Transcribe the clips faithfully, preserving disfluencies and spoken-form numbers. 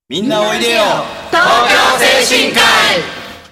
みんなおいでよ東京精神科医。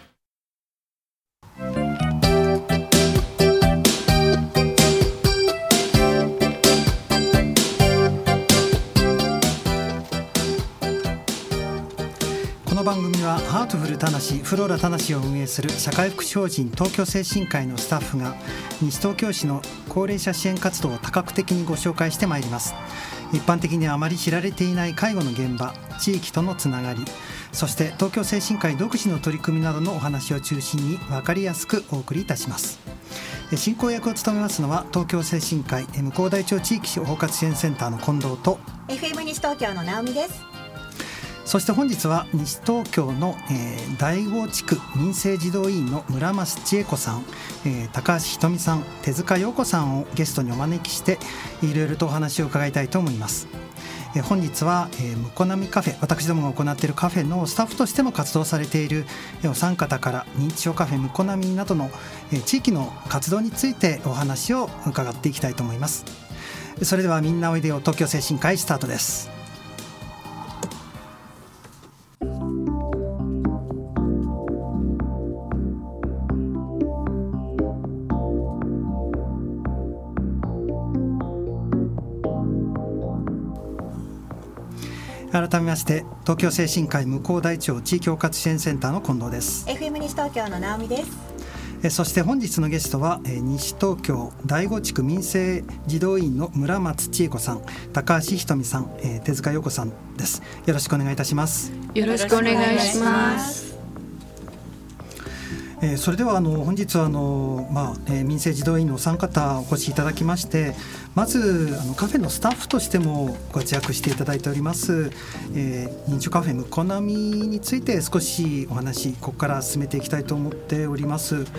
この番組はハートフルたなしフローラたなしを運営する社会福祉法人東京精神科医のスタッフが西東京市の高齢者支援活動を多角的にご紹介してまいります。一般的にあまり知られていない介護の現場、地域とのつながり、そして東京精神科医独自の取り組みなどのお話を中心に分かりやすくお送りいたします。進行役を務めますのは東京精神科医向こう大町地域包括支援センターの近藤とエフエム 西東京の直美です。 そして本日は西東京の、えー、第五地区民生児童委員の村増千恵子さん、えー、高橋ひとみさん、手塚陽子さんをゲストにお招きしていろいろとお話を伺いたいと思います。えー、本日は、えー、むこなみカフェ、私どもが行っているカフェのスタッフとしても活動されている、えー、お三方から認知症カフェむこなみなどの、えー、地域の活動についてお話を伺っていきたいと思います。それではみんなおいでよ東京精神科医スタートです。改めまして東京精神科医向こう大町地域包括支援センターの近藤です。 エフエム 西東京の直美です。 えそして本日のゲストはえ西東京第五地区民生児童委員の村松千恵子さん、高橋ひとみさん、え手塚陽子さんです。よろしくお願いいたします。 よろしくお願いします。 えー、それではあの本日はあの、まあえー、民生児童委員のお三方お越しいただきまして、まずあのカフェのスタッフとしてもご活躍していただいております、えー、認知症カフェむこなみについて少しお話ここから進めていきたいと思っております。はい、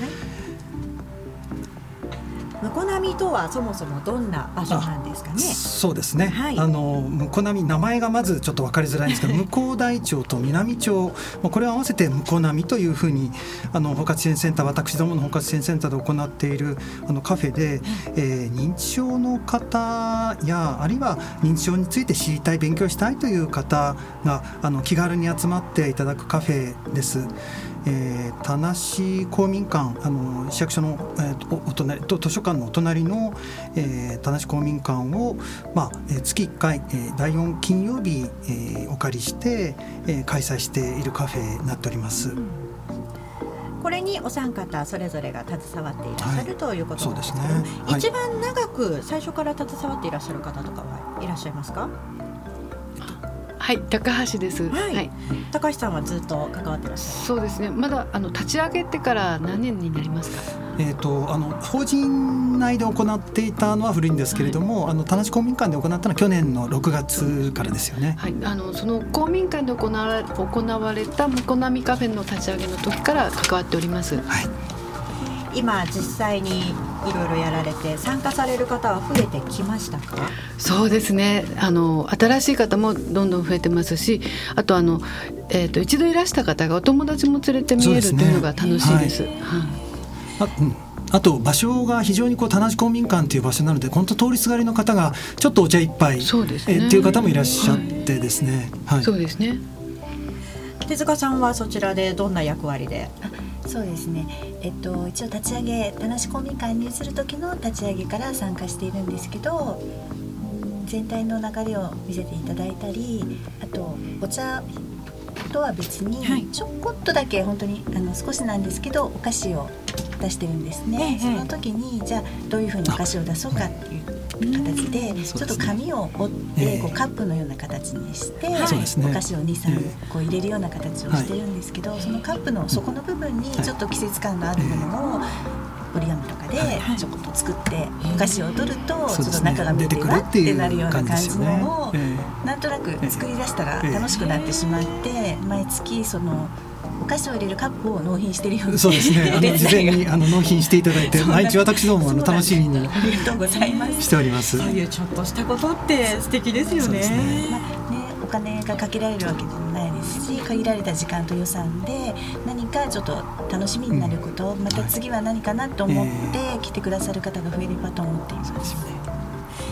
むこなみとはそもそもどんな場所なんですかね。 そうですね、 はい、 あのむこなみ、名前がまずちょっと分かりづらいんですけど向こう大町と南町、これを合わせてむこなみというふうにあの包括支援センター、私どもの包括支援センターで行っているあのカフェで、えー、認知症の方やあるいは認知症について知りたい、勉強したいという方があの気軽に集まっていただくカフェです。えー、田無公民館、あの市役所の、えー、おお隣と図書館のお隣の、えー、田無公民館を、まあえー、月いっかい、えー、だいよん金曜日、えー、お借りして、えー、開催しているカフェになっております。 これにお三方それぞれが携わっていらっしゃる、はい、ということなんですけど、 そうですね、はい、 一番長く最初から携わっていらっしゃる方とかはいらっしゃいますか。 はい、高橋です。 はいはい、 高橋さんはずっと関わってらっしゃる。 そうですね、まだあの立ち上げてから何年になりますか。 えー、とあの法人内で行っていたのは古いんですけれども、はい、あの田無公民館で行ったのは去年のろくがつからですよね。 はい、あのその公民館で行われ、行われたむこなみカフェの立ち上げの時から関わっております。はい、 今実際にいろいろやられて参加される方は増えてきましたか。 そうですね、あの新しい方もどんどん増えてますし、あとあの、えー、と一度いらした方がお友達も連れて見えるというのが楽しいです。はい、 あ、うん、あと場所が非常にこう田無公民館という場所なので、本当通りすがりの方がちょっとお茶一杯、そうですね、えっていう方もいらっしゃってですね。はいはい、 そうですね。 手塚さんはそちらでどんな役割で。 そうですね、えっと、一応立ち上げ、田無公民館に移る時の立ち上げから参加しているんですけど、全体の流れを見せていただいたり、あとお茶とは別にちょこっとだけ、本当にあの少しなんですけどお菓子を出してるんですね。はい、その時にじゃあどういうふうにお菓子を出そうかっていう形で、ちょっと紙を折ってこうカップのような形にして、お菓子をにさんこう入れるような形をしてるんですけど、そのカップの底の部分にちょっと季節感のあるものを折り紙とかでちょこっと作ってお菓子を取るとちょっと中が見えてわってなるような感じのをなんとなく作り出したら楽しくなってしまって、毎月そのお菓子を入れるカップを納品しているような。 そうですね、あの事前にあの納品していただいて、毎日私どもあの楽しみにありがとうございますしております。 そういうちょっとしたことって素敵ですよね。 そうですね、まあね、お金がかけられるわけでもないですし、限られた時間と予算で何かちょっと楽しみになること、うん、また次は何かなと思って来てくださる方が増えればと思っています。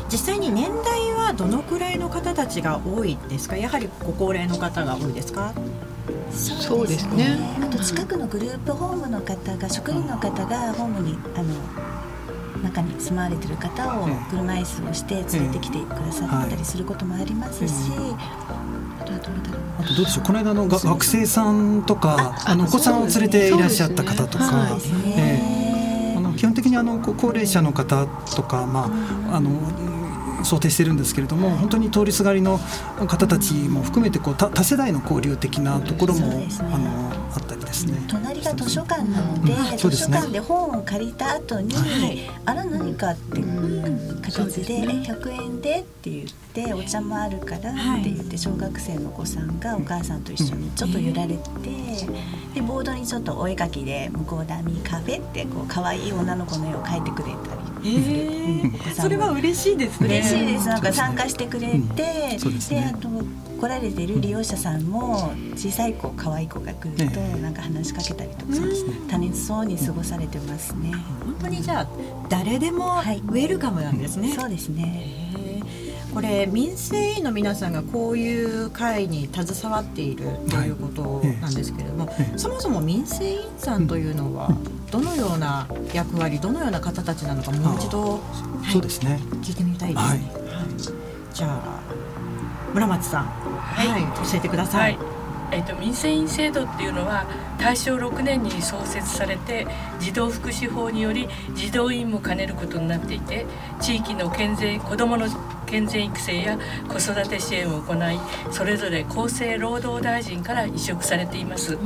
実際に年代はどのくらいの方たちが多いですか？やはりご高齢の方が多いですか？ そうですね。 あと近くのグループホームの方が、職員の方がホームにあの中に住まわれている方を車椅子をして連れてきてくださったりすることもありますし、あとはどうだろう。 あとどうでしょう、この間のが学生さんとかあのお子さんを連れていらっしゃった方とか、 そうですね、 えー、あの基本的にあの高齢者の方とか、まあ、あの想定してるんですけれども、本当に通りすがりの方たちも含めてこう 多, 多世代の交流的なところも、ね、あのあったりですね。 隣が図書館なので、うん、図書館で本を借りた後に、はい、あら何かっていう形で、ね、ひゃくえんでって言ってお茶もあるからって言って、小学生のお子さんがお母さんと一緒にちょっと揺られて、でボードにちょっとお絵描きで向田美カフェってこう可愛い女の子の絵を描いてくれたり。えー、それは嬉しいですね。 嬉しいです。なんか参加してくれて、うん、で、ね、あと来られている利用者さんも小さい子可愛い子が来るとなんか話しかけたりとか、楽しそうに過ごされてますね。 本当にじゃあ誰でもウェルカムなんですね。 はい、そうですね。 これ民生委員の皆さんがこういう会に携わっているということなんですけれども、はい、そもそも民生委員さんというのはどのような役割、どのような方たちなのか、もう一度、はい、 そうですね、 聞いてみたいですね。はいはい、じゃあ村松さん、はいはい、教えてください。はい、 えーと、民生委員制度っていうのは大正ろくねんに創設されて、児童福祉法により児童委員も兼ねることになっていて、地域の健全子どもの健全育成や子育て支援を行い、それぞれ厚生労働大臣から委嘱されています。うん、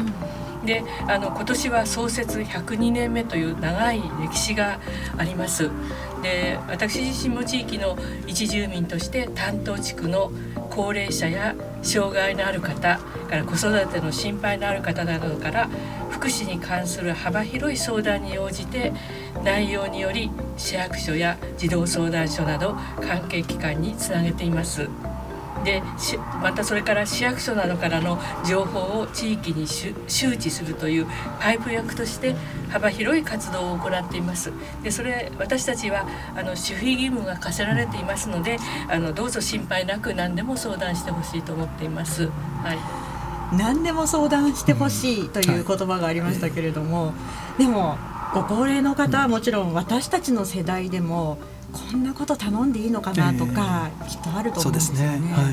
であの今年は創設ひゃくにねんめという長い歴史があります。で私自身も地域の一住民として担当地区の高齢者や障害のある方から子育ての心配のある方などから福祉に関する幅広い相談に応じて、内容により市役所や児童相談所など関係機関につなげています。でまたそれから市役所などからの情報を地域に周知するというパイプ役として幅広い活動を行っています。でそれ私たちはあの守秘義務が課せられていますので、あのどうぞ心配なく何でも相談してほしいと思っています。はい、 何でも相談してほしいという言葉がありましたけれども、はい、でもご高齢の方はもちろん私たちの世代でもこんなこと頼んでいいのかなとか、えー、きっとあると思うんですよね。そうですね、はい、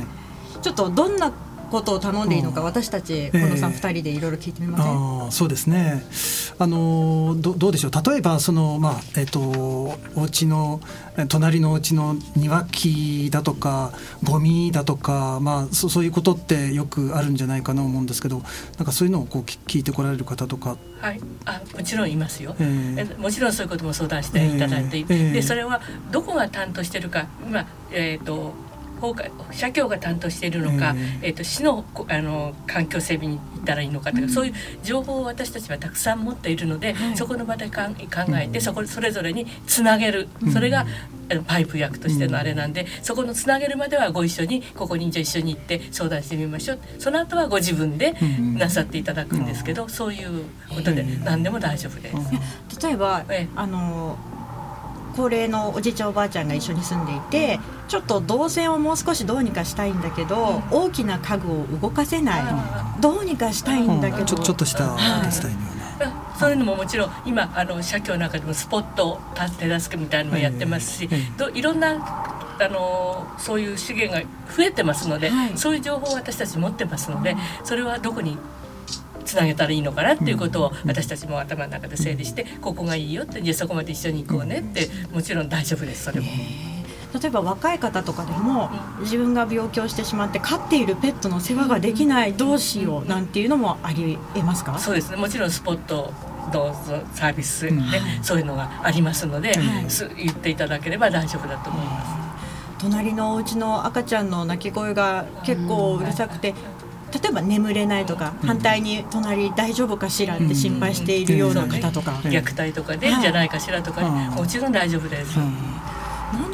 ちょっとどんなことを頼んでいいのか、私たち近藤さんふたりでいろいろ聞いてみません？えー、 あそうですね、あの ど, どうでしょう、例えばその、まあえー、とお家の隣のお家の庭木だとかゴミだとか、まあ、そ, そういうことってよくあるんじゃないかなと思うんですけど、なんかそういうのをこう聞いてこられる方とか。 はい、あもちろんいますよ、えー、もちろんそういうことも相談していただいて、えー、でそれはどこが担当しているか、今、えーと社協が担当しているのか、えー、えーと市の、あの環境整備に行ったらいいのかとか、うん、そういう情報を私たちはたくさん持っているので、はい、そこの場でかん考えて、うん、そこそれぞれにつなげる、うん、それがパイプ役としてのあれなんで、うん、そこのつなげるまではご一緒にここにじゃ一緒に行って相談してみましょう、その後はご自分でなさっていただくんですけど、うん、そういうことで何でも大丈夫です。 うん、例えば、えあの高齢のおじいちゃんおばあちゃんが一緒に住んでいて、ちょっと動線をもう少しどうにかしたいんだけど、うん、大きな家具を動かせない、うん、どうにかしたいんだけど、うん、 ちょ、ちょっとした手伝いのような、 はい、そういうのももちろん今あの社協の中でもスポット手助けみたいなのもやってますし、えー、どいろんなあのそういう資源が増えてますので、はい、そういう情報を私たち持ってますので、それはどこにつなげたらいいのかなっていうことを私たちも頭の中で整理して、ここがいいよって、じゃあそこまで一緒に行こうねって、もちろん大丈夫です。それも例えば若い方とかでも自分が病気をしてしまって飼っているペットの世話ができない、どうしようなんていうのもありえますか？ そうですね、もちろんスポットどうぞサービスで、うん、そういうのがありますので、はい、言っていただければ大丈夫だと思います。 隣のお家の赤ちゃんの泣き声が結構うるさくて、例えば眠れないとか、うん、反対に隣大丈夫かしらって心配しているような方とか、 うん、虐待とかで、はい、じゃないかしらとか、もちろん大丈夫です。 うん、何でもいいんです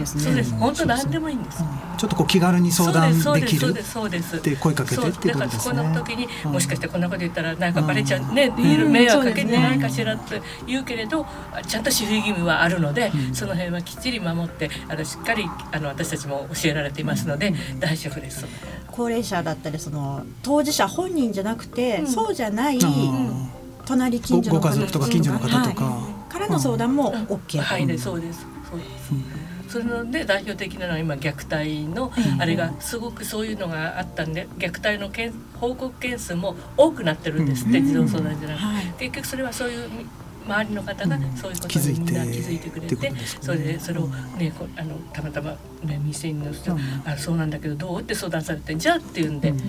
ですね。 そうです。本当何でもいいんです。 ちょっとこう気軽に相談できるって声かけてっていうことですね。 だからそこの時にもしかしてこんなこと言ったらなんかバレちゃうね、迷惑かけてないかしらって言うけれど、ちゃんと守秘義務はあるので、その辺はきっちり守ってあのしっかりあの私たちも教えられていますので大丈夫です。 高齢者だったりその当事者本人じゃなくて、そうじゃない隣近所の方ご家族とか近所の方とかからの相談も OK。 はい、そうです。そうです。それので代表的なのは今虐待のあれがすごくそういうのがあったんで、虐待の件報告件数も多くなってるんですって、児童相談じゃなくて、はい、結局それはそういう周りの方がそういうことにみんな気づいてくれて、うん、それでそれをねあのたまたまね店員の人、うん、あそうなんだけどどうって相談されてじゃあっていうんで、うん、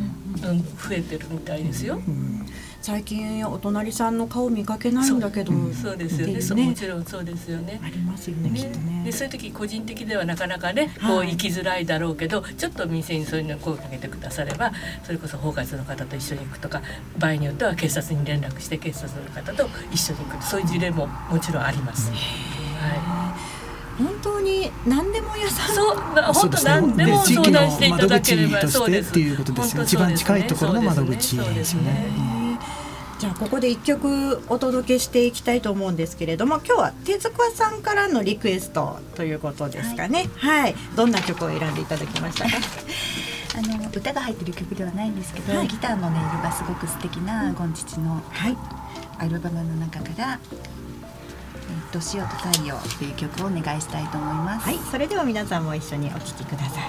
増えてるみたいですよ。うん、 最近お隣さんの顔見かけないんだけど、 そう、うん、そうですよね。そうもちろんそうですよね。 ありますよね、きっとね。 でそういう時個人的ではなかなかねこう生きづらいだろうけど、はい、ちょっと店にそういうのを声をかけてくだされば、それこそ包括の方と一緒に行くとか、場合によっては警察に連絡して警察の方と一緒に行く、そういう事例ももちろんあります。はい、 本当に何でも屋さん、 そう本当何でも相談していただければ、 そうですっていうことですよ。一番近いところの窓口ですよね。 じゃあここで一曲お届けしていきたいと思うんですけれども、今日は手塚さんからのリクエストということですかね。はい、はい、どんな曲を選んでいただきましたか？ あの歌が入ってる曲ではないんですけど、はい、ギターの音色がすごく素敵なゴンチチのアルバムの中から「どしおと太陽」という曲をお願いしたいと思います。 はい、それでは皆さんも一緒にお聴きください。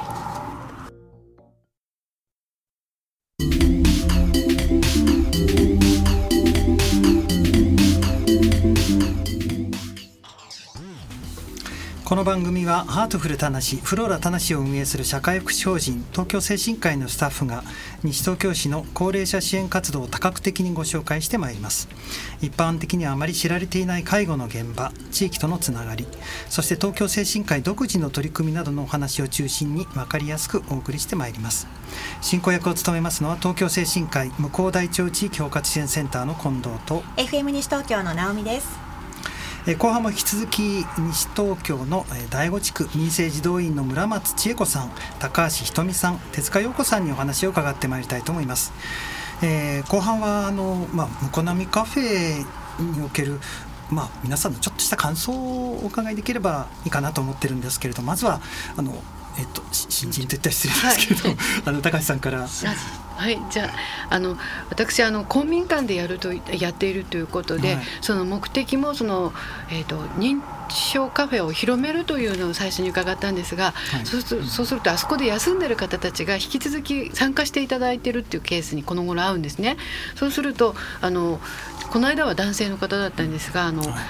この番組はハートフルたなしフローラたなしを運営する社会福祉法人東京精神科医のスタッフが西東京市の高齢者支援活動を多角的にご紹介してまいります。一般的にはあまり知られていない介護の現場、地域とのつながり、そして東京精神科医独自の取り組みなどのお話を中心に分かりやすくお送りしてまいります。進行役を務めますのは東京精神科医向こう大町地域包括支援センターの近藤とエフエム 西東京の直美です。 後半も引き続き西東京の第五地区民生児童院の村松千恵子さん、高橋ひとみさん、手塚陽子さんにお話を伺ってまいりたいと思います。えー、後半はあの、まあ、むこなみカフェにおける、まあ、皆さんのちょっとした感想をお伺いできればいいかなと思ってるんですけれど、まずはあの、えっと、新人といったら失礼ですけれど、はい、あの高橋さんから。 はい、じゃあ、あの私あの公民館でやるとやっているということで、はい、その目的もその、えーと、認知症カフェを広めるというのを最初に伺ったんですが、はい、そうする、そうするとあそこで休んでる方たちが引き続き参加していただいているっていうケースにこの頃合うんですね。そうするとあのこの間は男性の方だったんですが、あの、はい、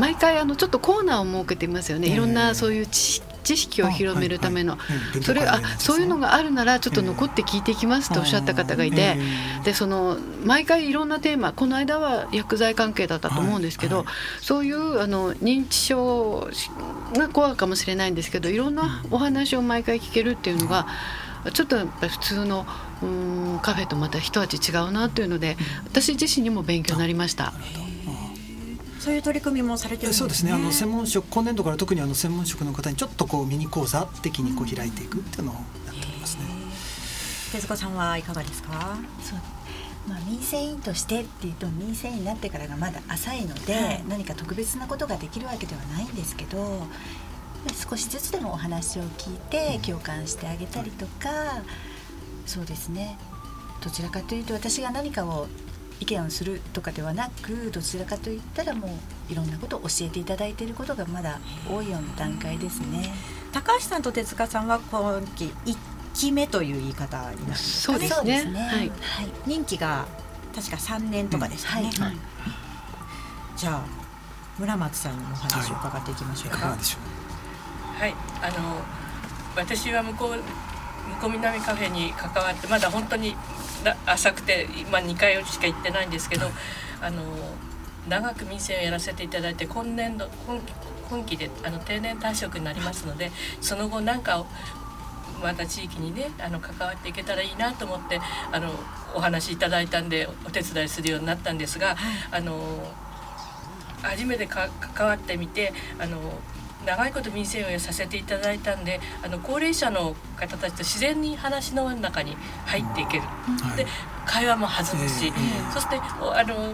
毎回あのちょっとコーナーを設けていますよね。いろんなそういう知識知識を広めるための、それあそういうのがあるならちょっと残って聞いていきますとおっしゃった方がいて、でその毎回いろんなテーマ、この間は薬剤関係だったと思うんですけど、そういうあの認知症が怖いかもしれないんですけど、いろんなお話を毎回聞けるっていうのがちょっとやっぱり普通のうーんカフェとまた一味違うなというので、私自身にも勉強になりました。 そういう取り組みもされてるんですね。 そうですね。あの専門職、今年度から特にあの専門職の方にちょっとこうミニ講座的にこう開いていくっていうのをやっておりますね。 手塚さんはいかがですか？ そう、まあ、民生委員としてっていうと民生委員になってからがまだ浅いので、はい、何か特別なことができるわけではないんですけど、少しずつでもお話を聞いて共感してあげたりとか、そうですね、どちらかというと私が何かを意見をするとかではなく、どちらかといったらもういろんなことを教えていただいていることがまだ多いような段階ですね。 高橋さんと手塚さんは今期いっきめという言い方になるんですかね。 そうですね、はいはい、 任期が確かさんねんとかですかね、うんはいはい、じゃあ村松さんにお話を伺っていきましょうか。 はい、 はい、あの私は向こう向こう南カフェに関わってまだ本当に浅くて今にかいしか行ってないんですけど、あの長く民生をやらせていただいて今年度 今, 今期であの定年退職になりますので、その後なんかまた地域にねあの関わっていけたらいいなと思ってあのお話いただいたんでお手伝いするようになったんですが、あの初めてか関わってみてあの長いこと民生運営をさせていただいたんで、あの高齢者の方たちと自然に話の中に入っていける、うん、で会話も弾むし、えー、そしてあの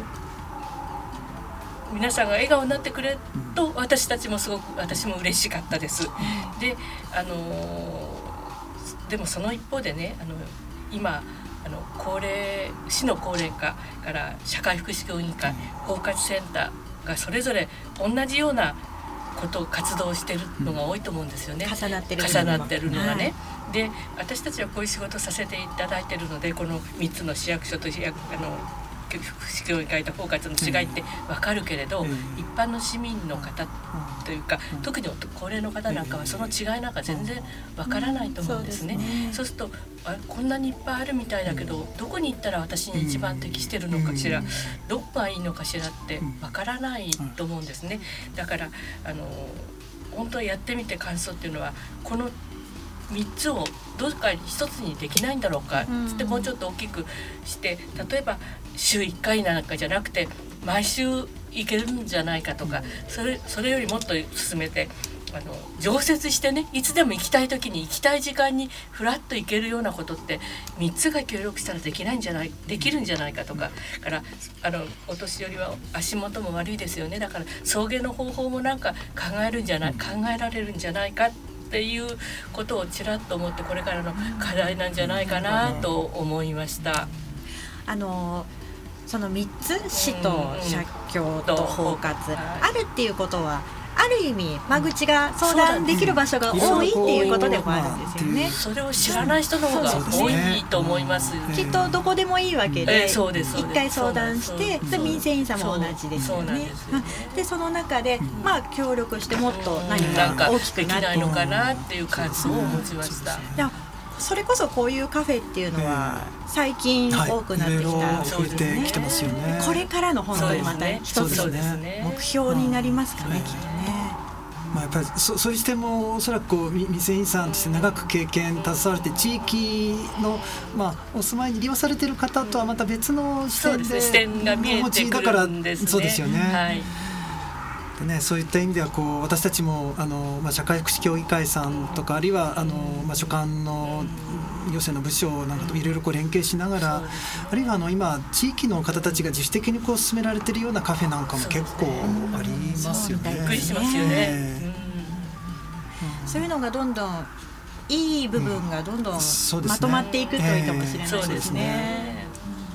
皆さんが笑顔になってくれると、私たちもすごく私も嬉しかったです。で、あのでもその一方でね、あの今あの高齢市の高齢化から社会福祉協議会、包括センターがそれぞれ同じようなことを活動してるのが多いと思うんですよね。 重なってる重なってるのがね、はい、で私たちはこういう仕事をさせていただいているので、このみっつの市役所と市役あの福祉協議会と包括の違いって分かるけれど、うん、一般の市民の方というか、うん、特に高齢の方なんかはその違いなんか全然分からないと思うんですね。うん、そうですね。そうするとあこんなにいっぱいあるみたいだけど、どこに行ったら私に一番適してるのかしら、どこがいいのかしらって分からないと思うんですね。だからあの本当にやってみて感想っていうのは、このみっつをどうかひとつにできないんだろうかつって、もうちょっと大きくして、例えば週いっかいなんかじゃなくて毎週行けるんじゃないかとか、それ、それよりもっと進めてあの常設してね、いつでも行きたい時に行きたい時間にフラッと行けるようなことってみっつが協力したらできないんじゃないできるんじゃないかとか、からあのお年寄りは足元も悪いですよね。だから送迎の方法もなんか考えるんじゃない考えられるんじゃないかっていうことをちらっと思って、これからの課題なんじゃないかなと思いました。 あのそのみっつ、市と社協と包括、あるっていうことはある意味間口が相談できる場所が多いっていうことでもあるんですよね。 それを知らない人の方が多いと思います。 きっとどこでもいいわけで、一回相談して、民生委員さんも同じですよね。でその中でまあ協力してもっと何か大きくなってできないのかなっていう感想を持ちました。 それこそこういうカフェっていうのは最近多くなってきた、 はい、増えてきてますよね。 これからの本当にまた一つ目標になりますかね、きっとね。 まあ、やっぱり そ, そういう視点もおそらくこう民生委員さんとして長く経験携われて、地域の、まあ、お住まいに利用されている方とはまた別の視点で、 視点が見えてくるんですね。 そうですよね。 はい、 でね、そういった意味ではこう私たちもあの、まあ、社会福祉協議会さんとか、あるいはあの、まあ、所管の行政の部署なんかといろいろこう連携しながら、あるいはあの今地域の方たちが自主的にこう進められているようなカフェなんかも結構ありますよね。 びっくりしますよね。 うん、そういうのがどんどんいい部分がどんどんまとまっていくといいかもしれないですね。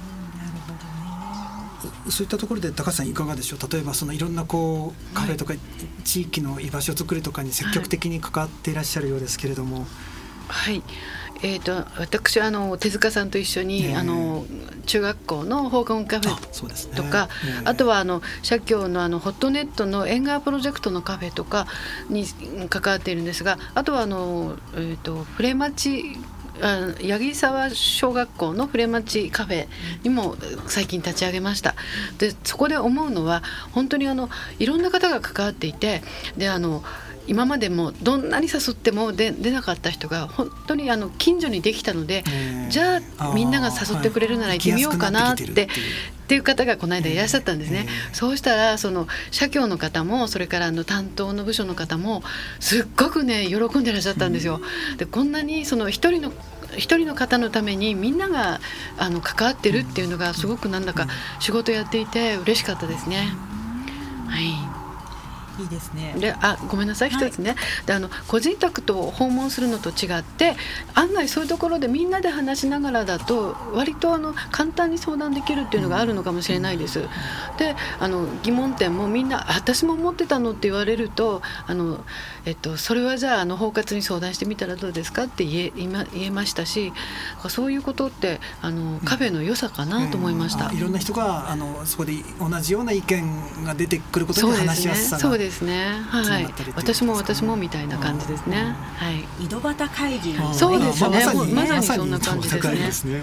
そういったところで高橋さんいかがでしょう。例えばそのいろんなこうカフェとか地域の居場所作りとかに積極的に関わっていらっしゃるようですけれども。 はい、えー、と私はあの手塚さんと一緒に、えー、あの中学校の放課後カフェとか、あ、ねえー、あとはあの社協のあのホットネットの縁側プロジェクトのカフェとかに関わっているんですが、あとはあの、えー、とフレマチあ八木沢小学校のフレマチカフェにも最近立ち上げました。でそこで思うのは本当にあのいろんな方が関わっていて、であの今までもどんなに誘っても出なかった人が本当にあの近所にできたので、じゃあみんなが誘ってくれるなら行ってみようかなってっていう方がこの間いらっしゃったんですね。そうしたらその社協の方もそれからあの担当の部署の方もすっごくね喜んでらっしゃったんですよ。でこんなにその一人の一人の方のためにみんながあの関わってるっていうのがすごくなんだか仕事やっていて嬉しかったですね。はい、 いいですね。 であごめんなさい、一つね、はい、であの個人宅と訪問するのと違って案外そういうところでみんなで話しながらだと割とあの簡単に相談できるっていうのがあるのかもしれないです。であの疑問点もみんな私も思ってたのって言われるとあの、えっと、それはじゃあ、あの包括に相談してみたらどうですかって言え、言えましたし、そういうことってあのカフェの良さかなと思いました。 うん、いろんな人があのそこで同じような意見が出てくることに話しやすさがそうですね、はい、私も私もみたいな感じですね。はい、 井戸端会議、 そうですね、 まあ、 まさにそんな感じですね。 はい、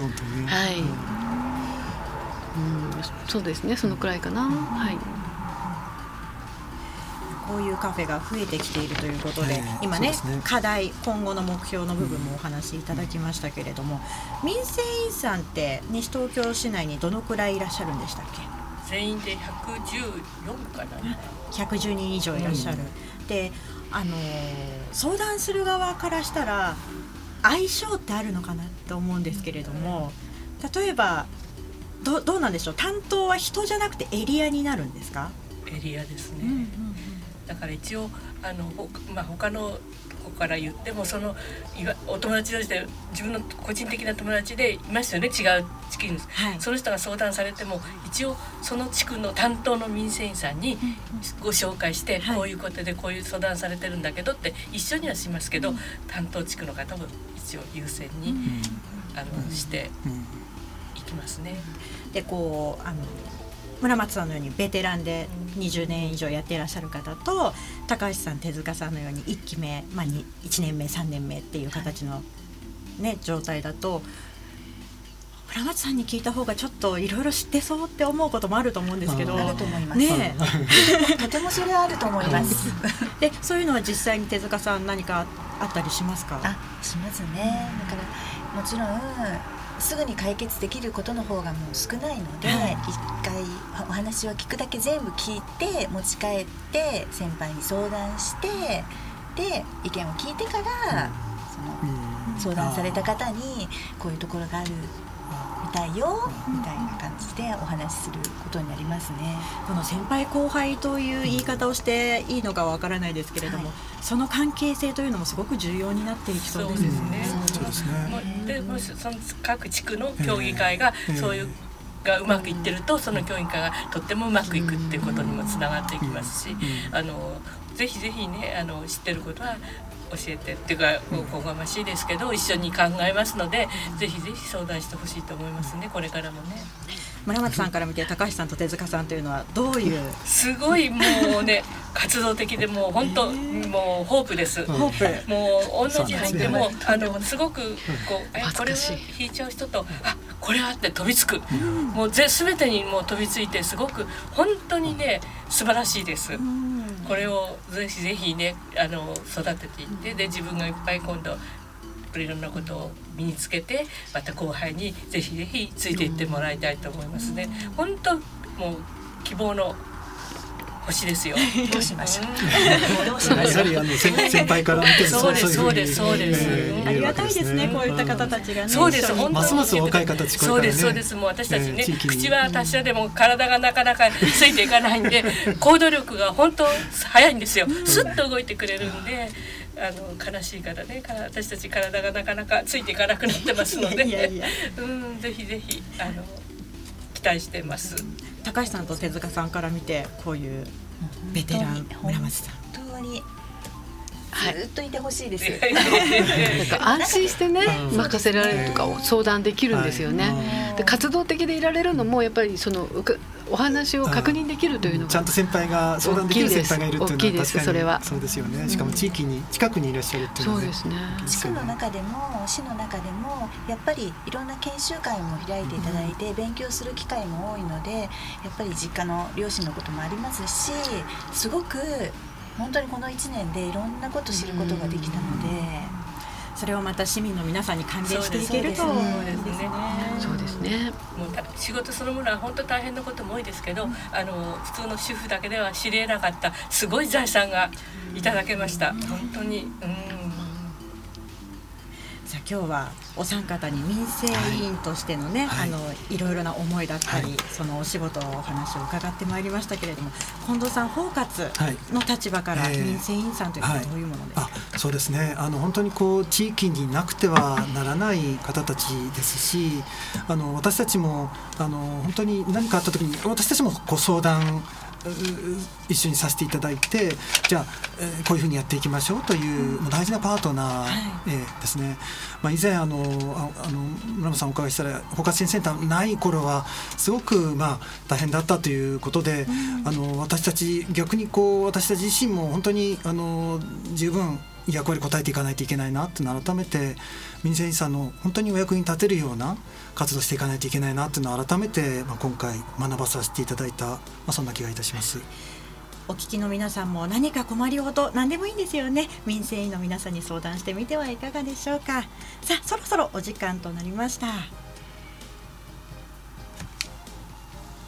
うん、そうですね、そのくらいかな。はい。 こういうカフェが増えてきているということで、えー、今 ね, ね課題今後の目標の部分もお話しいただきましたけれども、うん、民生委員さんって西東京市内にどのくらいいらっしゃるんでしたっけ？ 全員でひゃくじゅうよんかな、 ひゃくじゅうにん以上いらっしゃる、うん、であの相談する側からしたら相性ってあるのかなと思うんですけれども、例えば ど, どうなんでしょう、担当は人じゃなくてエリアになるんですか？ エリアですね、 うんうんうん、 だから一応あの、まあ、他の子から言ってもそのいわお友達同士で自分の個人的な友達でいますよね、違う地区に、はい、その人が相談されても一応その地区の担当の民生委員さんにご紹介して、うんうん、こういうことでこういう相談されてるんだけどって一緒にはしますけど、うん、担当地区の方も一応優先に、うん、あのしていきますね。 でこうあの村松さんのようにベテランでにじゅうねん以上やっていらっしゃる方と、高橋さん手塚さんのようにいっきめ、まあ、いちねんめさんねんめっていう形の、ね、状態だと、村松さんに聞いた方がちょっといろいろ知ってそうって思うこともあると思うんですけど、 あると思います、ね、とてもそれはあると思いますでそういうのは実際に手塚さん何かあったりしますか？ あ、しますね。だからもちろんすぐに解決できることの方がもう少ないので、はい、一回お話を聞くだけ全部聞いて持ち帰って先輩に相談して、で意見を聞いてから、うん、その相談された方にこういうところがあるみたいよ、うん、みたいな感じでお話しすることになりますね。 この先輩後輩という言い方をしていいのかわからないですけれども、はい、その関係性というのもすごく重要になっていきそうですね。 そうですね。でもしその各地区の協議会がそういうがうまくいってると、その協議会がとってもうまくいくっていうことにもつながっていきますし、あのぜひぜひね、あの知ってることは教えてっていうかおこがましいですけど一緒に考えますので、ぜひぜひ相談してほしいと思いますね、これからもね。 村松さんから見て高橋さんと手塚さんというのはどういう？ すごいもうね活動的でもう本当、えー、もうホープです。ホープ。もう同じ入っても、ね、あのすごくこうえこれを引いちゃう人とあこれはって飛びつく、うん、もうぜ全てにもう飛びついてすごく本当にね素晴らしいです。うん、これをぜひぜひねあの育てていってで自分がいっぱい今度いろんなことを身につけてまた後輩にぜひぜひついていってもらいたいと思いますね。本当もう希望の星ですよ。 どうしましょう。 やはりあの先輩から見てそうですそうですそうです。 ありがたいですね、こういった方たちがね。 そうです本当にますます若い方たちそうですそうです。もう私たちね口は達者でも体がなかなかついていかないんで行動力が本当早いんですよ。スッと動いてくれるんで。あの悲しいからね、私たち体がなかなかついていかなくなってますのでいやいやうんぜひぜひあの期待してます。 高橋さんと手塚さんから見てこういうベテラン村松さん本当にずっといてほしいです、はい、なんか安心してね任せられるとか相談できるんですよね、はい、で活動的でいられるのもやっぱりそのお話を確認でききるというのがちゃんと先輩が相談できる先輩がいるっていうのは確かにそれはそうですよね。しかも地域に近くにいらっしゃるっていうのは、 ね、そうですね。 地区の中でも市の中でもやっぱりいろんな研修会も開いていただいて勉強する機会も多いので、やっぱり実家の両親のこともありますし、すごく本当にこのいちねんでいろんなことを知ることができたので、 それをまた市民の皆さんに還元していけると思うんですね。 そうですね。 もう仕事そのものは本当大変なことも多いですけど、うん、あの普通の主婦だけでは知り得なかったすごい財産がいただけました。うん、本当に。うん。 じゃあ今日はお三方に民生委員としてのね、はい、あのいろいろな思いだったり、はい、そのお仕事のお話を伺ってまいりましたけれども、近藤さん包括の立場から民生委員さんというのはどういうものですか？ はいはい、あ、そうですね。あの本当にこう地域になくてはならない方たちですし、あの私たちもあの本当に何かあった時に私たちもご相談一緒にさせていただいて、じゃあ、えー、こういうふうにやっていきましょうという、うん、大事なパートナー、はいえー、ですね。まあ、以前あのああの村本さんお伺いしたら包括支援センターない頃はすごく、まあ、大変だったということで、うん、あの私たち逆にこう私たち自身も本当にあの十分役割を答えていかないといけないなというのを改めて民生委員さんの本当にお役に立てるような活動していかないといけないなというのを改めて、まあ、今回学ばさせていただいた、まあ、そんな気がいたします。 お聞きの皆さんも何か困りごと何でもいいんですよね。民生委員の皆さんに相談してみてはいかがでしょうか。さあそろそろお時間となりました。は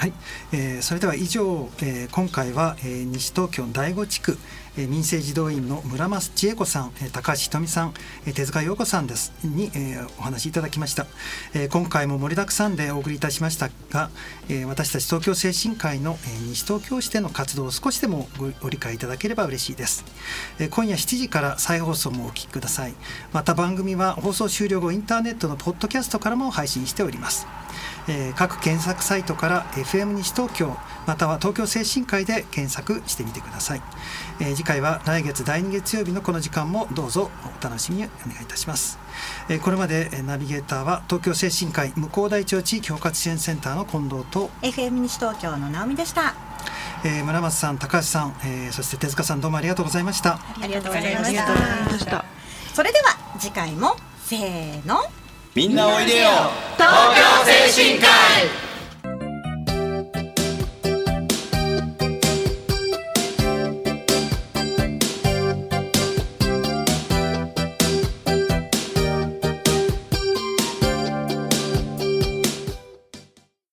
はい、えー、それでは以上、えー、今回は、えー、西東京第五地区、えー、民生児童院の村増千恵子さん、えー、高橋ひとみさん、えー、手塚陽子さんですに、えー、お話しいただきました、えー、今回も盛りだくさんでお送りいたしましたが、えー、私たち東京精神科医の、えー、西東京市での活動を少しでも ご, ご理解いただければ嬉しいです、えー、今夜しちじから再放送もお聞きください。また番組は放送終了後インターネットのポッドキャストからも配信しております。えー、各検索サイトから エフエム 西東京または東京精神科医で検索してみてください、えー、次回は来月だいに月曜日のこの時間もどうぞお楽しみにお願いいたします、えー、これまでナビゲーターは東京精神科医向こう大町地域包括支援センターの近藤とエフエム 西東京の直美でした。 えー、村松さん、高橋さん、えー、そして手塚さん、どうもありがとうございました。 ありがとうございまありがとうございました。 それでは次回もせーの、 みんなおいでよ東京精神科医。